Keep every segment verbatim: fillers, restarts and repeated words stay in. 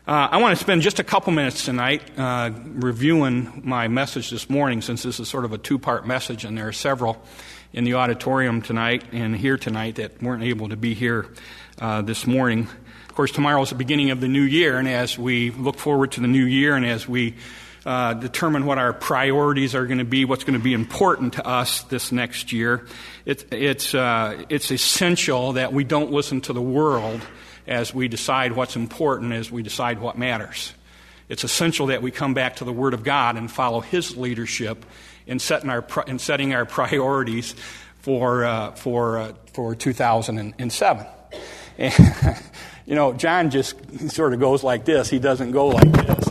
Uh, I want to spend just a couple minutes tonight uh, reviewing my message this morning, since this is sort of a two-part message, and there are several in the auditorium tonight and here tonight that weren't able to be here uh, this morning. Of course, tomorrow is the beginning of the new year, and as we look forward to the new year and as we uh, determine what our priorities are going to be, what's going to be important to us this next year, it, it's, uh, it's essential that we don't listen to the world as we decide what's important, as we decide what matters. It's essential that we come back to the Word of God and follow His leadership in setting our in setting our priorities for uh, for uh, for two thousand seven. And, you know, John just sort of goes like this. He doesn't go like this.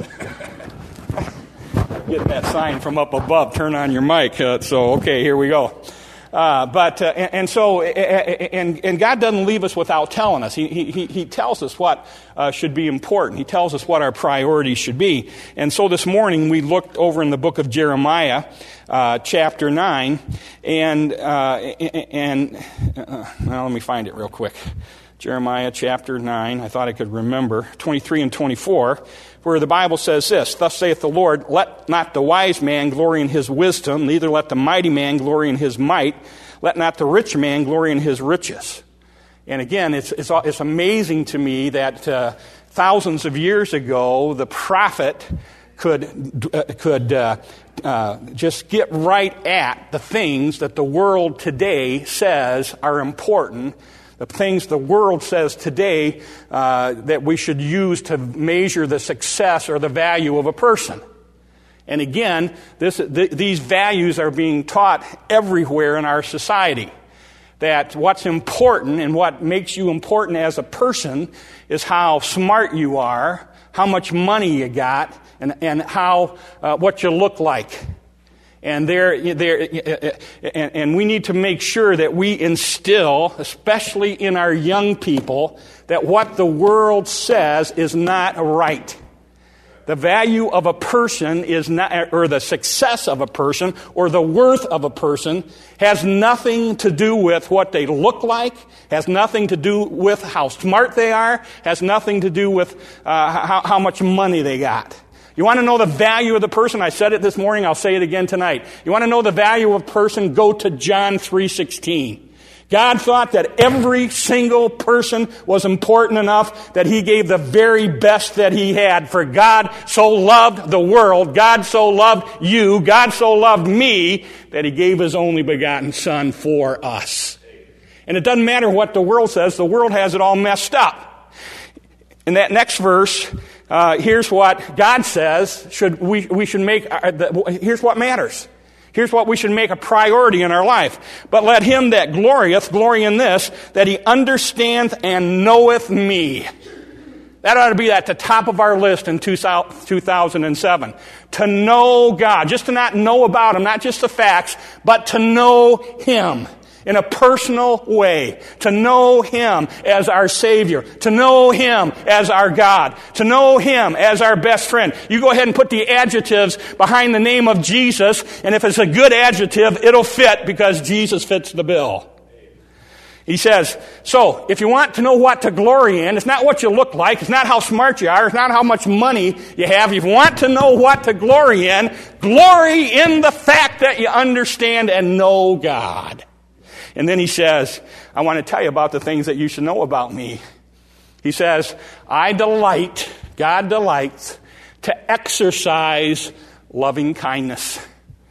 Get that sign from up above. Turn on your mic. Uh, so okay, here we go. Uh, but uh, and, and so and and God doesn't leave us without telling us. He he he tells us what uh, should be important. He tells us what our priorities should be. And so this morning we looked over in the book of Jeremiah, uh, chapter nine, and uh, and uh, well, let me find it real quick. Jeremiah chapter nine. I thought I could remember twenty-three and twenty-four. Where the Bible says this, "Thus saith the Lord, let not the wise man glory in his wisdom, neither let the mighty man glory in his might, let not the rich man glory in his riches." And again, it's it's, it's amazing to me that uh, thousands of years ago, the prophet could uh, could uh, uh, just get right at the things that the world today says are important. The things the world says today uh, that we should use to measure the success or the value of a person. And again, this, th- these values are being taught everywhere in our society. That what's important and what makes you important as a person is how smart you are, how much money you got, and, and how uh, what you look like. And there, there, and, and we need to make sure that we instill, especially in our young people, that what the world says is not right. The value of a person is not, or the success of a person, or the worth of a person, has nothing to do with what they look like, has nothing to do with how smart they are, has nothing to do with uh, how, how much money they got. You want to know the value of the person? I said it this morning, I'll say it again tonight. You want to know the value of a person? Go to John three sixteen. God thought that every single person was important enough that He gave the very best that He had. For God so loved the world, God so loved you, God so loved me, that He gave His only begotten Son for us. And it doesn't matter what the world says, the world has it all messed up. In that next verse, Uh, here's what God says should we, we should make, uh, the, here's what matters. Here's what we should make a priority in our life. But let him that glorieth glory in this, that he understandeth and knoweth me. That ought to be at the top of our list in two thousand seven. To know God. Just to not know about Him, not just the facts, but to know Him. In a personal way, to know Him as our Savior, to know Him as our God, to know Him as our best friend. You go ahead and put the adjectives behind the name of Jesus, and if it's a good adjective, it'll fit because Jesus fits the bill. He says, so, if you want to know what to glory in, it's not what you look like, it's not how smart you are, it's not how much money you have. If you want to know what to glory in, glory in the fact that you understand and know God. And then he says, I want to tell you about the things that you should know about me. He says, I delight, God delights, to exercise loving kindness,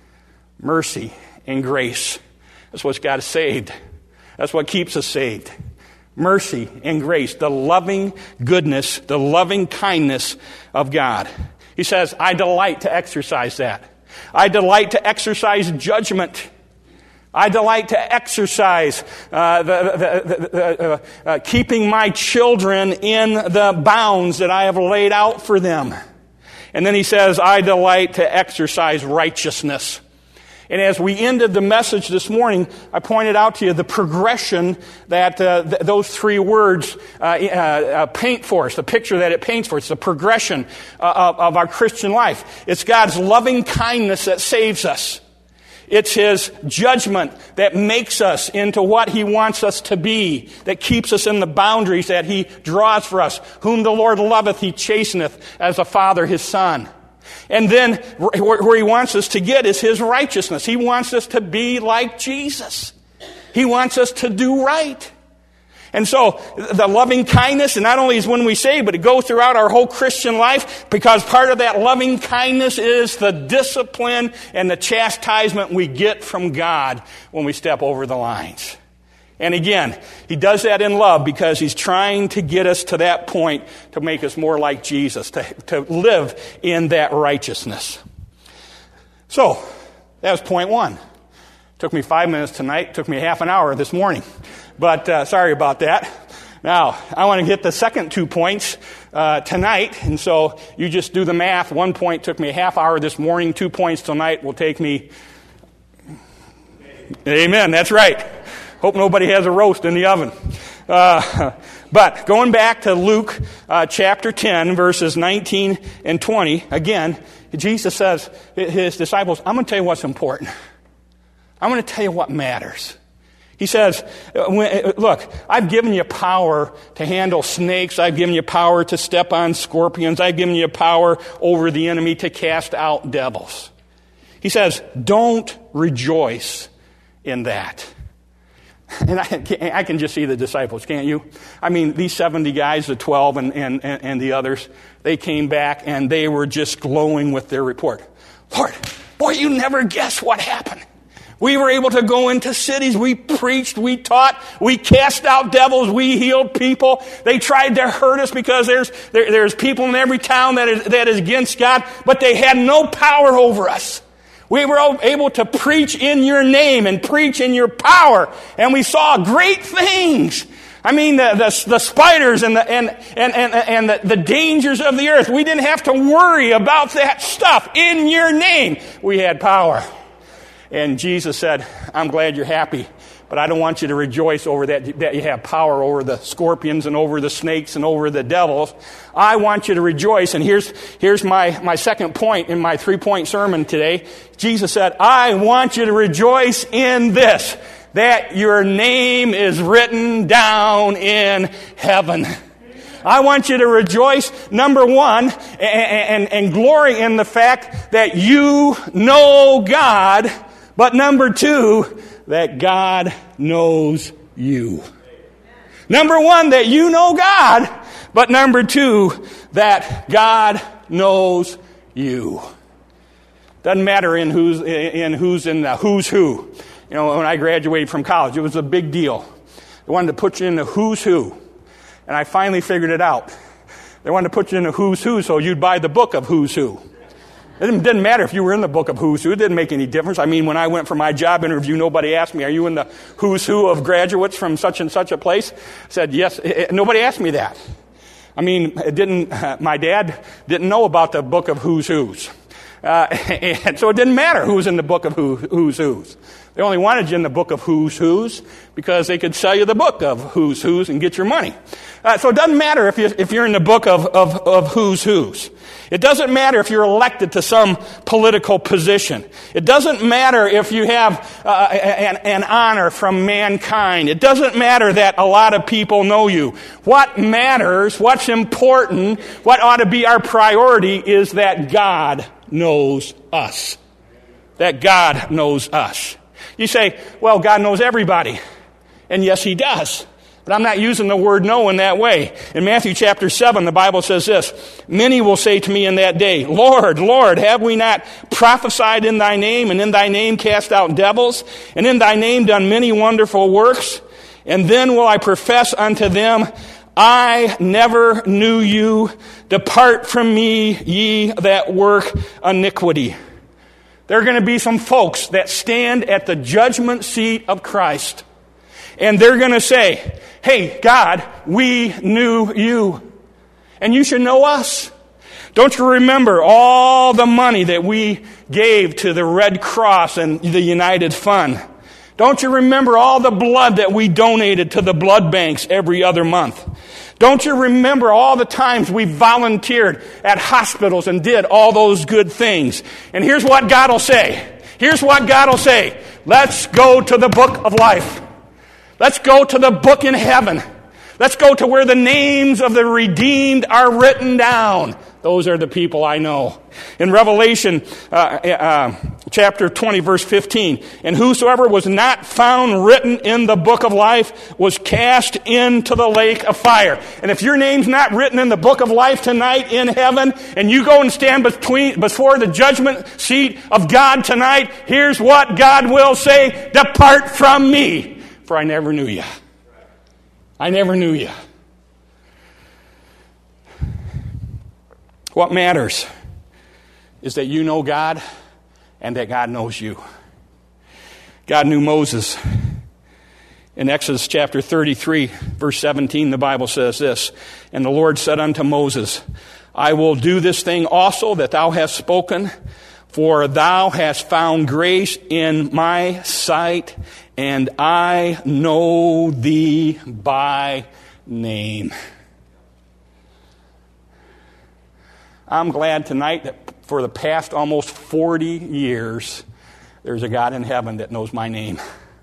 mercy, and grace. That's what's got us saved. That's what keeps us saved. Mercy and grace, the loving goodness, the loving kindness of God. He says, I delight to exercise that. I delight to exercise judgment. I delight to exercise uh, the, the, the, uh, uh, keeping my children in the bounds that I have laid out for them. And then he says, I delight to exercise righteousness. And as we ended the message this morning, I pointed out to you the progression that uh, th- those three words uh, uh, uh, paint for us, the picture that it paints for us, the progression uh, of, of our Christian life. It's God's loving kindness that saves us. It's His judgment that makes us into what He wants us to be, that keeps us in the boundaries that He draws for us. Whom the Lord loveth, He chasteneth, as a father His son. And then where He wants us to get is His righteousness. He wants us to be like Jesus. He wants us to do right. And so the loving kindness, and not only is when we say, but it goes throughout our whole Christian life, because part of that loving kindness is the discipline and the chastisement we get from God when we step over the lines. And again, He does that in love because He's trying to get us to that point to make us more like Jesus, to, to live in that righteousness. So, that was point one. Took me five minutes tonight, took me half an hour this morning. But uh, sorry about that. Now, I want to get the second two points uh, tonight. And so you just do the math. One point took me a half hour this morning. Two points tonight will take me... Amen, that's right. Hope nobody has a roast in the oven. Uh, but going back to Luke uh, chapter ten, verses nineteen and twenty, again, Jesus says, His disciples, I'm going to tell you what's important. I'm going to tell you what matters. He says, look, I've given you power to handle snakes. I've given you power to step on scorpions. I've given you power over the enemy to cast out devils. He says, don't rejoice in that. And I can, I can just see the disciples, can't you? I mean, these seventy guys, the twelve and, and, and the others, they came back and they were just glowing with their report. Lord, boy, you never guess what happened. We were able to go into cities. We preached. We taught. We cast out devils. We healed people. They tried to hurt us because there's there, there's people in every town that is, that is against God, but they had no power over us. We were able to preach in your name and preach in your power, and we saw great things. I mean, the, the, the spiders and the and and and, and the, the dangers of the earth. We didn't have to worry about that stuff. In your name, we had power. And Jesus said, I'm glad you're happy, but I don't want you to rejoice over that, that you have power over the scorpions and over the snakes and over the devils. I want you to rejoice. And here's, here's my, my second point in my three-point sermon today. Jesus said, I want you to rejoice in this, that your name is written down in heaven. I want you to rejoice, number one, and, and, and glory in the fact that you know God. But number two, that God knows you. Number one, that you know God. But number two, that God knows you. Doesn't matter in who's in who's in the who's who. You know, when I graduated from college, it was a big deal. They wanted to put you in the who's who. And I finally figured it out. They wanted to put you in the who's who so you'd buy the book of who's who. It didn't matter if you were in the book of who's who. It didn't make any difference. I mean, when I went for my job interview, nobody asked me, are you in the who's who of graduates from such and such a place? I said, yes. Nobody asked me that. I mean, it didn't, uh, my dad didn't know about the book of who's who's. Uh, and so it didn't matter who was in the book of who, who's who's. They only wanted you in the book of who's who's because they could sell you the book of who's who's and get your money. Uh, so it doesn't matter if, you, if you're in the book of, of, of who's who's. It doesn't matter if you're elected to some political position. It doesn't matter if you have uh, an, an honor from mankind. It doesn't matter that a lot of people know you. What matters, what's important, what ought to be our priority is that God knows us. That God knows us. You say, well, God knows everybody. And yes, He does. But I'm not using the word know in that way. In Matthew chapter seven, the Bible says this, many will say to me in that day, Lord, Lord, have we not prophesied in Thy name, and in Thy name cast out devils, and in Thy name done many wonderful works? And then will I profess unto them, I never knew you. Depart from me, ye that work iniquity. There are going to be some folks that stand at the judgment seat of Christ. And they're going to say, hey, God, we knew you. And you should know us. Don't you remember all the money that we gave to the Red Cross and the United Fund? Don't you remember all the blood that we donated to the blood banks every other month? Don't you remember all the times we volunteered at hospitals and did all those good things? And here's what God will say. Here's what God will say. Let's go to the book of life. Let's go to the book in heaven. Let's go to where the names of the redeemed are written down. Those are the people I know. In Revelation uh, uh, chapter twenty, verse fifteen, and whosoever was not found written in the book of life was cast into the lake of fire. And if your name's not written in the book of life tonight in heaven, and you go and stand between before the judgment seat of God tonight, here's what God will say: depart from me, for I never knew you. I never knew you. What matters is that you know God and that God knows you. God knew Moses. In Exodus chapter thirty-three, verse seventeen, the Bible says this, and the Lord said unto Moses, I will do this thing also that thou hast spoken, for thou hast found grace in my sight, and I know thee by name. I'm glad tonight that for the past almost forty years, there's a God in heaven that knows my name.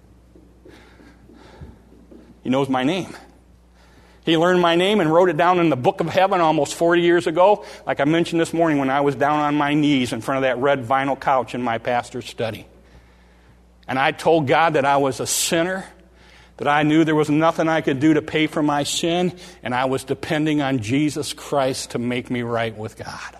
He knows my name. He learned my name and wrote it down in the book of heaven almost forty years ago, like I mentioned this morning when I was down on my knees in front of that red vinyl couch in my pastor's study. And I told God that I was a sinner, that I knew there was nothing I could do to pay for my sin, and I was depending on Jesus Christ to make me right with God.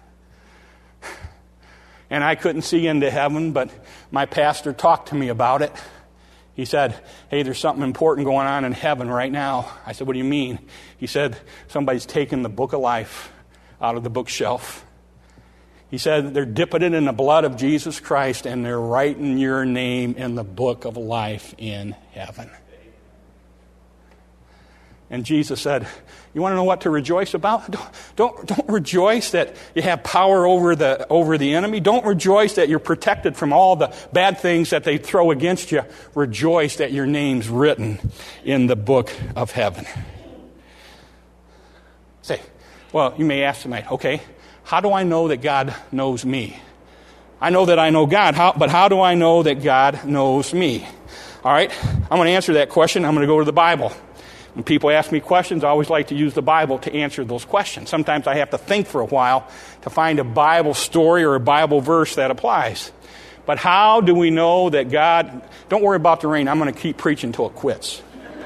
And I couldn't see into heaven, but my pastor talked to me about it. He said, hey, there's something important going on in heaven right now. I said, what do you mean? He said, somebody's taken the book of life out of the bookshelf. He said, they're dipping it in the blood of Jesus Christ, and they're writing your name in the book of life in heaven. And Jesus said, you want to know what to rejoice about? Don't, don't, don't rejoice that you have power over the, over the enemy. Don't rejoice that you're protected from all the bad things that they throw against you. Rejoice that your name's written in the book of heaven. Say, well, you may ask tonight, okay, how do I know that God knows me? I know that I know God, how, but how do I know that God knows me? All right, I'm going to answer that question. I'm going to go to the Bible. When people ask me questions, I always like to use the Bible to answer those questions. Sometimes I have to think for a while to find a Bible story or a Bible verse that applies. But how do we know that God... Don't worry about the rain. I'm going to keep preaching until it quits.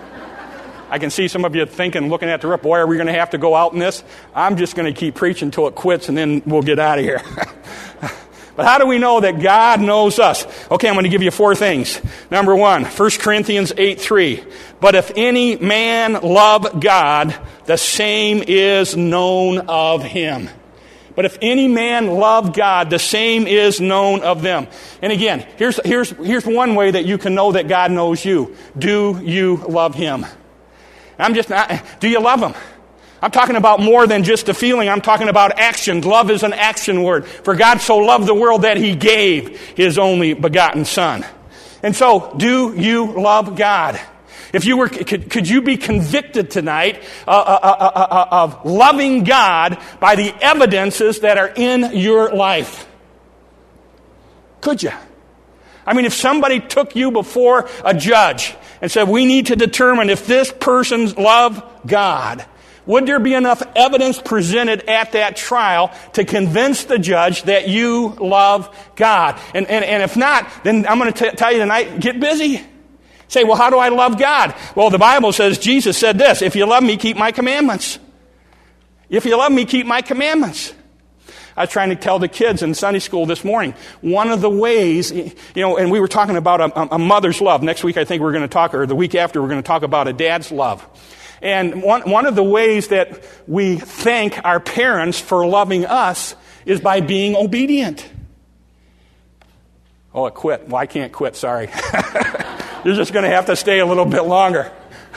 I can see some of you thinking, looking at the roof, boy, are we going to have to go out in this? I'm just going to keep preaching until it quits, and then we'll get out of here. But how do we know that God knows us? Okay, I'm going to give you four things. Number one, First Corinthians eight three. But if any man love God, the same is known of him. But if any man love God, the same is known of them. And again, here's, here's, here's one way that you can know that God knows you. Do you love him? I'm just not, do you love him? I'm talking about more than just a feeling. I'm talking about action. Love is an action word. For God so loved the world that he gave his only begotten Son. And so, do you love God? If you were, could, could you be convicted tonight uh, uh, uh, uh, of loving God by the evidences that are in your life? Could you? I mean, if somebody took you before a judge and said, we need to determine if this person's love God, would there be enough evidence presented at that trial to convince the judge that you love God? And, and, and if not, then I'm going to t- tell you tonight, get busy. Say, well, how do I love God? Well, the Bible says, Jesus said this, if you love me, keep my commandments. If you love me, keep my commandments. I was trying to tell the kids in Sunday school this morning, one of the ways, you know, and we were talking about a, a mother's love. Next week, I think we're going to talk, or the week after, we're going to talk about a dad's love. And one, one of the ways that we thank our parents for loving us is by being obedient. Oh, it quit. Well, I can't quit, sorry. You're just going to have to stay a little bit longer.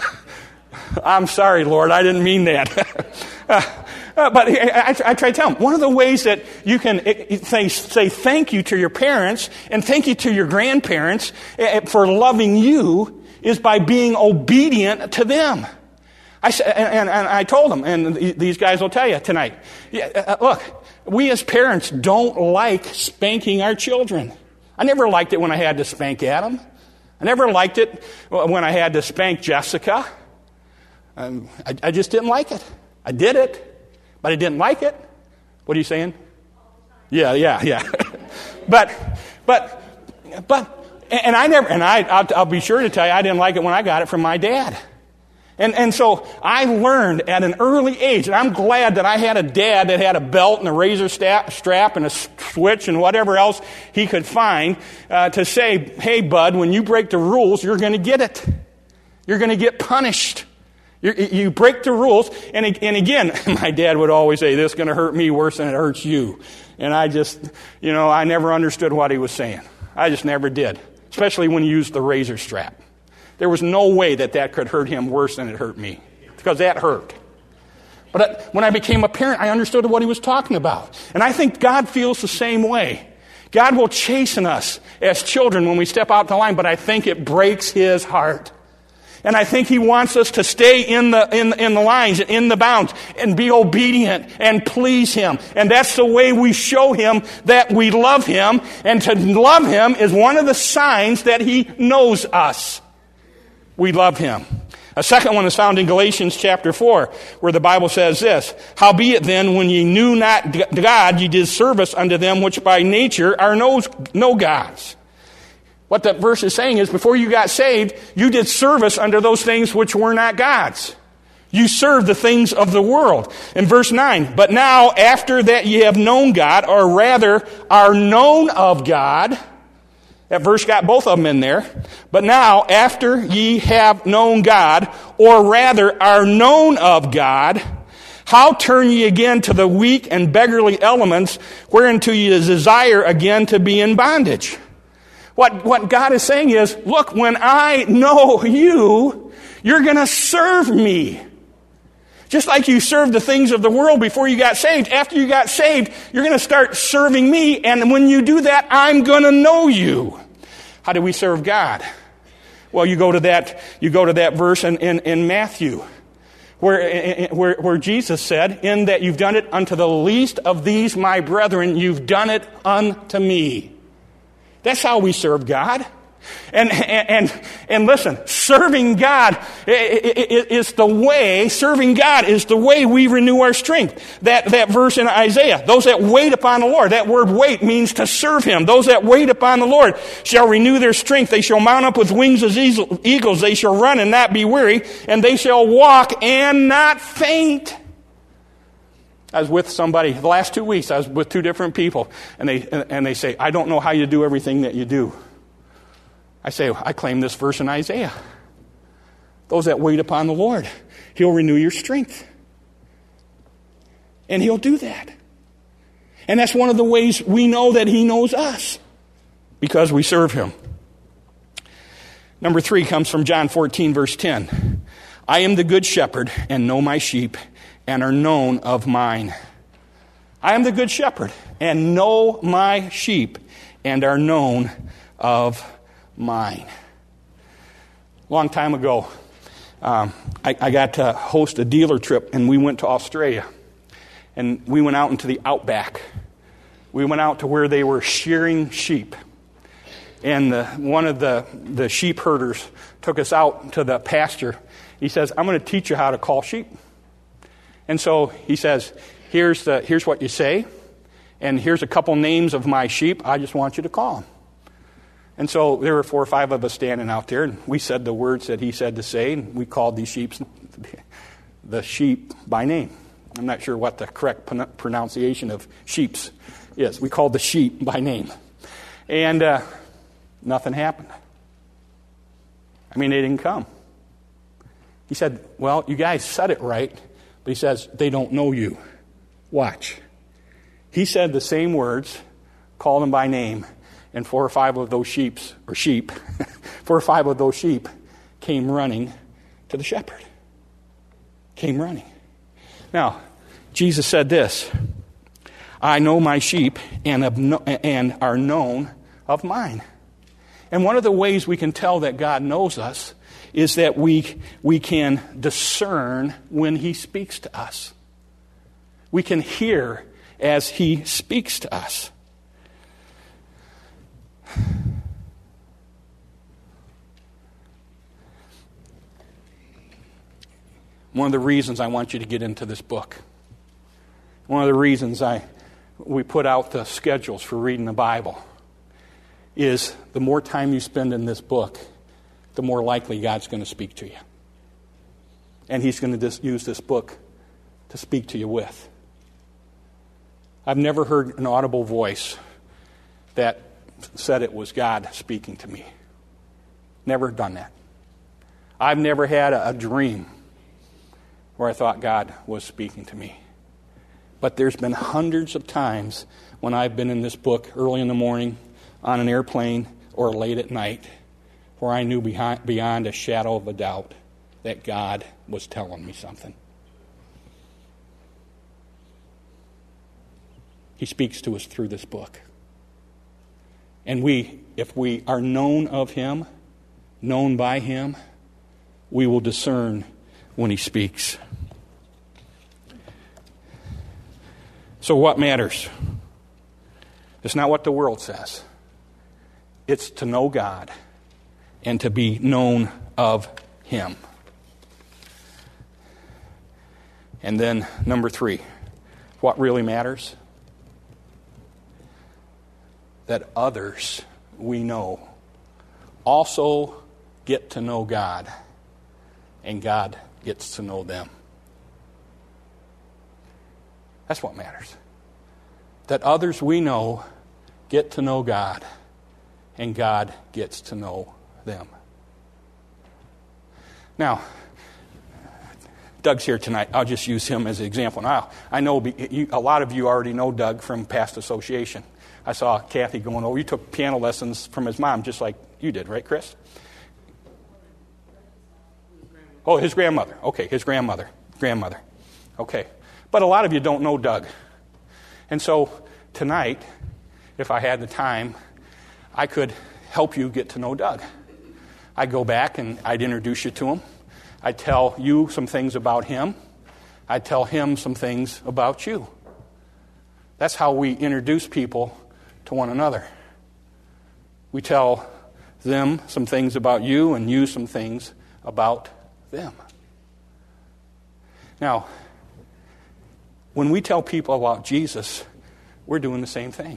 I'm sorry, Lord, I didn't mean that. uh, uh, but I, I, I try to tell them, one of the ways that you can say, say thank you to your parents and thank you to your grandparents for loving you is by being obedient to them. I and, and I told them, and these guys will tell you tonight, yeah, uh, look, we as parents don't like spanking our children. I never liked it when I had to spank Adam. I never liked it when I had to spank Jessica. Um, I, I just didn't like it. I did it, but I didn't like it. What are you saying? Yeah, yeah, yeah. but, but, but, and I never, and I, I'll, I'll be sure to tell you, I didn't like it when I got it from my dad. And, and so I learned at an early age, and I'm glad that I had a dad that had a belt and a razor strap and a switch and whatever else he could find uh, to say, hey, bud, when you break the rules, you're going to get it. You're going to get punished. You're, you break the rules. And, and again, my dad would always say, this is going to hurt me worse than it hurts you. And I just, you know, I never understood what he was saying. I just never did, especially when he used the razor strap. There was no way that that could hurt him worse than it hurt me, because that hurt. But when I became a parent, I understood what he was talking about. And I think God feels the same way. God will chasten us as children when we step out the line, but I think it breaks his heart. And I think he wants us to stay in the, in, in the lines, in the bounds, and be obedient and please him. And that's the way we show him that we love him. And to love him is one of the signs that he knows us. We love him. A second one is found in Galatians chapter four, where the Bible says this, howbeit then, when ye knew not God, ye did service unto them which by nature are no, no gods. What that verse is saying is, before you got saved, you did service unto those things which were not gods. You served the things of the world. In verse nine, but now after that ye have known God, or rather are known of God. That verse got both of them in there. But now, after ye have known God, or rather are known of God, how turn ye again to the weak and beggarly elements, whereunto ye desire again to be in bondage? What, what God is saying is, look, when I know you, you're going to serve me. Just like you served the things of the world before you got saved. After you got saved, you're going to start serving me. And when you do that, I'm going to know you. How do we serve God? Well, you go to that, you go to that verse in, in, in Matthew, where, where, where Jesus said, in that you've done it unto the least of these my brethren, you've done it unto me. That's how we serve God. And, and, and listen, serving God is the way, serving God is the way we renew our strength. That, that verse in Isaiah, those that wait upon the Lord, that word wait means to serve him. Those that wait upon the Lord shall renew their strength. They shall mount up with wings as eagles. They shall run and not be weary, and they shall walk and not faint. I was with somebody, the last two weeks, I was with two different people, and they, and they say, I don't know how you do everything that you do. I say, I claim this verse in Isaiah. Those that wait upon the Lord, he'll renew your strength. And he'll do that. And that's one of the ways we know that he knows us, because we serve him. Number three comes from John fourteen, verse ten. I am the good shepherd, and know my sheep, and are known of mine. I am the good shepherd, and know my sheep, and are known of mine. Long time ago, um, I, I got to host a dealer trip, and we went to Australia. And we went out into the outback. We went out to where they were shearing sheep. And the, one of the, the sheep herders took us out to the pasture. He says, I'm going to teach you how to call sheep. And so he says, here's, the, here's what you say, and here's a couple names of my sheep. I just want you to call them. And so there were four or five of us standing out there, and we said the words that he said to say, and we called these sheep the sheep by name. I'm not sure what the correct pronunciation of sheeps is. We called the sheep by name. And uh, nothing happened. I mean, they didn't come. He said, well, you guys said it right, but he says, they don't know you. Watch. He said the same words, called them by name, and four or five of those sheeps, or sheep, four or five of those sheep came running to the shepherd. Came running. Now, Jesus said this, I know my sheep and, have no, and are known of mine. And one of the ways we can tell that God knows us is that we, we can discern when he speaks to us. We can hear as he speaks to us. One of the reasons I want you to get into this book, one of the reasons I we put out the schedules for reading the Bible, is the more time you spend in this book, the more likely God's going to speak to you. And He's going to just use this book to speak to you with. I've never heard an audible voice that said it was God speaking to me. Never done that. I've never had a, a dream where I thought God was speaking to me. But there's been hundreds of times when I've been in this book early in the morning, on an airplane, or late at night, where I knew behind, beyond a shadow of a doubt that God was telling me something. He speaks to us through this book. And we, if we are known of Him, known by Him, we will discern when He speaks. So what matters? It's not what the world says. It's to know God and to be known of Him. And then number three, what really matters? That others we know also get to know God, and God gets to know them. That's what matters. That others we know get to know God, and God gets to know them. Now, Doug's here tonight. I'll just use him as an example. Now, I know a lot of you already know Doug from past association. I saw Kathy going over. You took piano lessons from his mom, just like you did, right, Chris? Oh, his grandmother. Okay, his grandmother. Grandmother. Okay. But a lot of you don't know Doug. And so tonight, if I had the time, I could help you get to know Doug. I'd go back and I'd introduce you to him. I'd tell you some things about him. I'd tell him some things about you. That's how we introduce people to one another. We tell them some things about you and you some things about them. Now, when we tell people about Jesus, we're doing the same thing.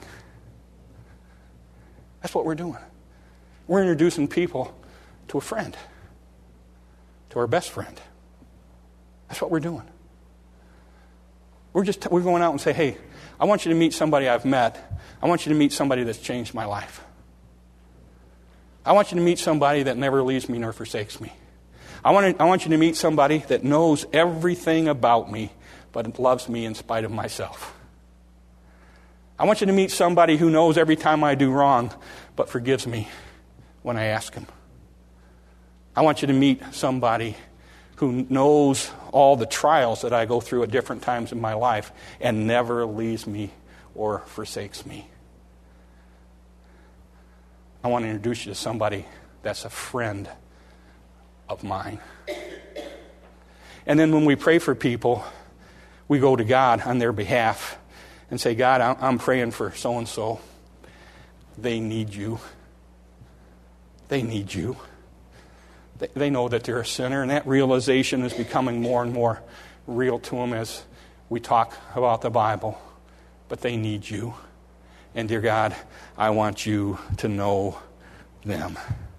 That's what we're doing. We're introducing people to a friend, to our best friend. That's what we're doing. We're just we're going out and say, hey, I want you to meet somebody I've met. I want you to meet somebody that's changed my life. I want you to meet somebody that never leaves me nor forsakes me. I want to, I want you to meet somebody that knows everything about me, but loves me in spite of myself. I want you to meet somebody who knows every time I do wrong, but forgives me when I ask him. I want you to meet somebody who knows all the trials that I go through at different times in my life and never leaves me or forsakes me. I want to introduce you to somebody that's a friend of mine. And then when we pray for people, we go to God on their behalf and say, God, I'm praying for so-and-so. They need you. They need you. They know that they're a sinner, and that realization is becoming more and more real to them as we talk about the Bible. But they need you. And dear God, I want you to know them.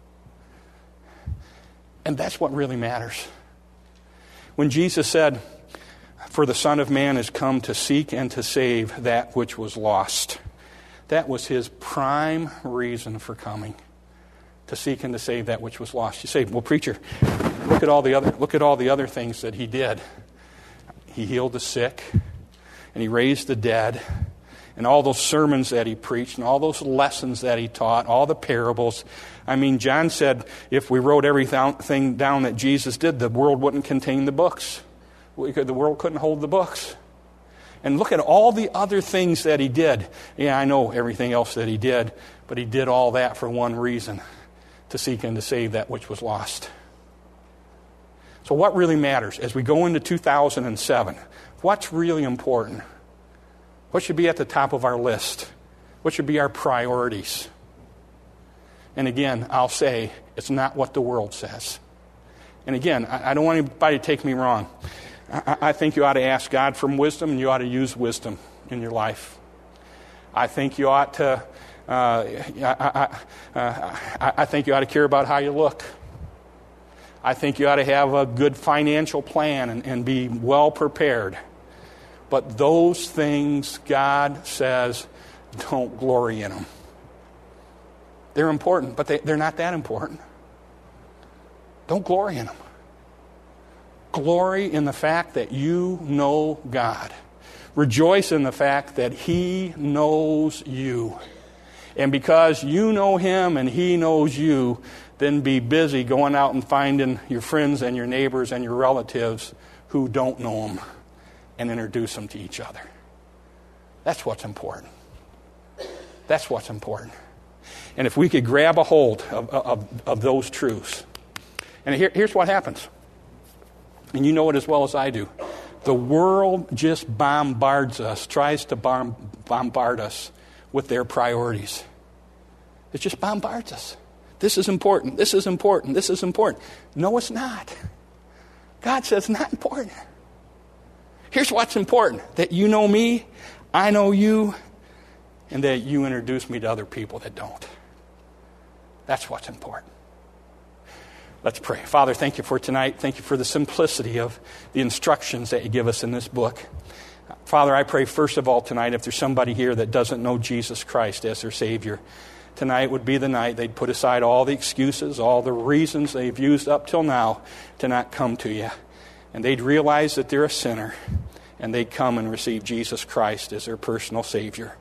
And that's what really matters. When Jesus said, for the Son of Man is come to seek and to save that which was lost, that was his prime reason for coming. To seek and to save that which was lost. You say, well, preacher, look at all the other look at all the other things that he did. He healed the sick, and he raised the dead, and all those sermons that he preached, and all those lessons that he taught, all the parables. I mean, John said, if we wrote everything down that Jesus did, the world wouldn't contain the books. The world couldn't hold the books. And look at all the other things that he did. Yeah, I know everything else that he did, but he did all that for one reason. To seek and to save that which was lost. So what really matters as we go into two thousand seven? What's really important? What should be at the top of our list? What should be our priorities? And again, I'll say, it's not what the world says. And again, I, I don't want anybody to take me wrong. I, I think you ought to ask God for wisdom, and you ought to use wisdom in your life. I think you ought to, uh, I, I, uh, I, I think you ought to care about how you look. I think you ought to have a good financial plan and, and be well prepared. But those things, God says, don't glory in them. They're important, but they, they're not that important. Don't glory in them. Glory in the fact that you know God. Rejoice in the fact that He knows you. And because you know Him and He knows you, then be busy going out and finding your friends and your neighbors and your relatives who don't know Him and introduce them to each other. That's what's important. That's what's important. And if we could grab a hold of, of, of those truths. And here, here's what happens. And you know it as well as I do. The world just bombards us, tries to bomb, bombard us with their priorities. It just bombards us. This is important, this is important, this is important. No, it's not. God says it's not important. Here's what's important. That you know me, I know you, and that you introduce me to other people that don't. That's what's important. Let's pray. Father, thank you for tonight. Thank you for the simplicity of the instructions that you give us in this book. Father, I pray first of all tonight, if there's somebody here that doesn't know Jesus Christ as their Savior, tonight would be the night they'd put aside all the excuses, all the reasons they've used up till now to not come to you. And they'd realize that they're a sinner, and they'd come and receive Jesus Christ as their personal Savior.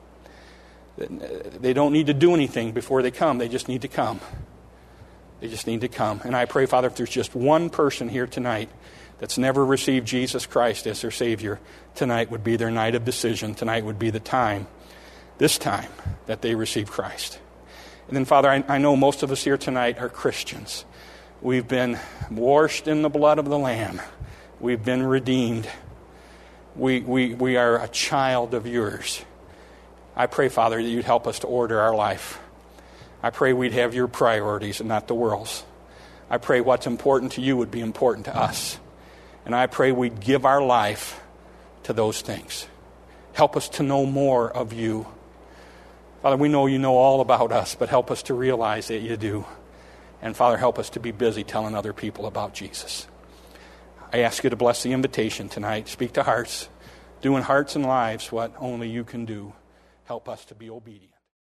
They don't need to do anything before they come. They just need to come. They just need to come. And I pray, Father, if there's just one person here tonight that's never received Jesus Christ as their Savior, tonight would be their night of decision. Tonight would be the time, this time, that they receive Christ. And then, Father, I, I know most of us here tonight are Christians. We've been washed in the blood of the Lamb. We've been redeemed. We, we, we are a child of yours. I pray, Father, that you'd help us to order our life. I pray we'd have your priorities and not the world's. I pray what's important to you would be important to us. And I pray we'd give our life to those things. Help us to know more of you. Father, we know you know all about us, but help us to realize that you do. And Father, help us to be busy telling other people about Jesus. I ask you to bless the invitation tonight. Speak to hearts. Do in hearts and lives what only you can do. Help us to be obedient.